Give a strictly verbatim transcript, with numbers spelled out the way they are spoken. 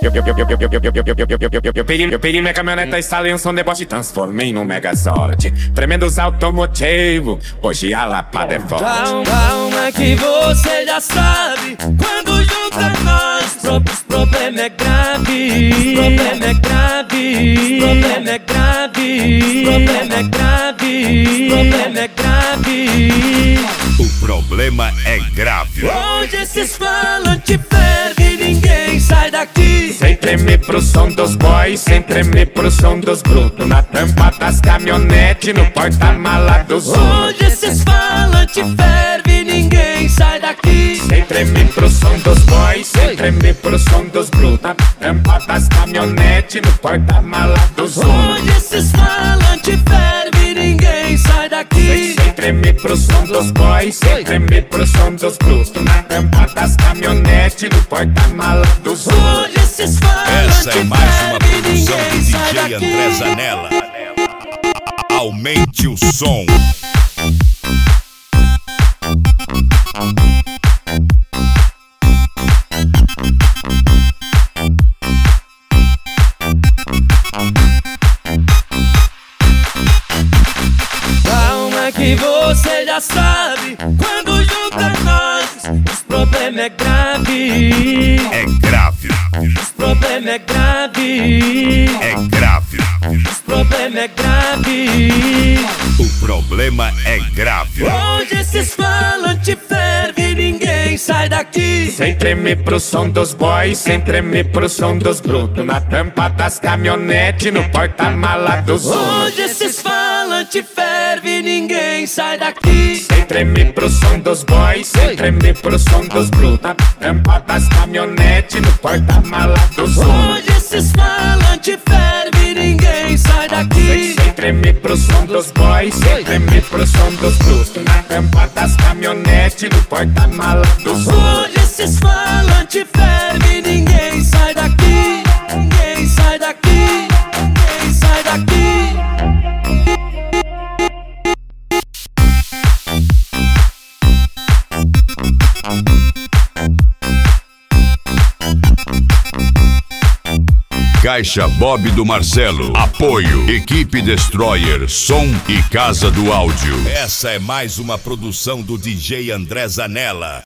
Eu peguei, eu peguei minha caminhoneta, instalei um som deboche e transformei num Megazord. Tremendos automotivo, hoje a lapada é forte. Calma, calma que você já sabe. Quando junta nós, os problema é grave. Os problema é grave. Os problema é grave. Os problema é grave. Os problema é grave. O problema é grave. Onde esses falantes fervem, ninguém sai daqui. Sem tremer pro som dos boys, sem tremer pro som dos brutos. Na tampa das caminhonetes, no porta-mala dos outros. Onde esses falantes fervem, ninguém sai daqui. Sem tremer pro som dos boys, sem tremer pro som dos brutos. Na tampa das caminhonetes, no porta-mala dos outros. Onde esses falantes fervem, ninguém sai daqui. Sem tremer pro som dos boys, sem tremer pro som dos brutos. Na tampa das caminhonetes, no porta-mala dos outros. Onde esses falantes Essa é mais uma fervem, produção do ninguém sai D J daqui. André Zanella. Aumente o som. Calma que você já sabe. Quando junta nós, os problema é grave. É grave. Os problema é grave. É grave. Os problema é grave. O problema é grave. Onde esses falantes fervem, ninguém sai daqui. Sem tremer pro som dos boys, sem tremer pro som dos brutos. Na tampa das caminhonetes, no porta-mala dos outros. Onde esses falantes fervem, ninguém sai daqui. Sem tremer pro som dos boys, sem tremer pro som dos brutos. Na tampa das caminhonetes, no porta-mala dos outros. Onde esses falantes fervem, ninguém sai daqui. Sem tremer pro som dos boys, sem tremer pro som dos brutos. Na tampa das caminhonetes, no porta-mala dos outros. Onde esses falantes fervem, ninguém sai daqui. Ninguém sai daqui. Ninguém sai daqui. Caixa Bob do Marcelo. Apoio. Equipe Destroyer, som e Casa do Áudio. Essa é mais uma produção do D J André Zanella.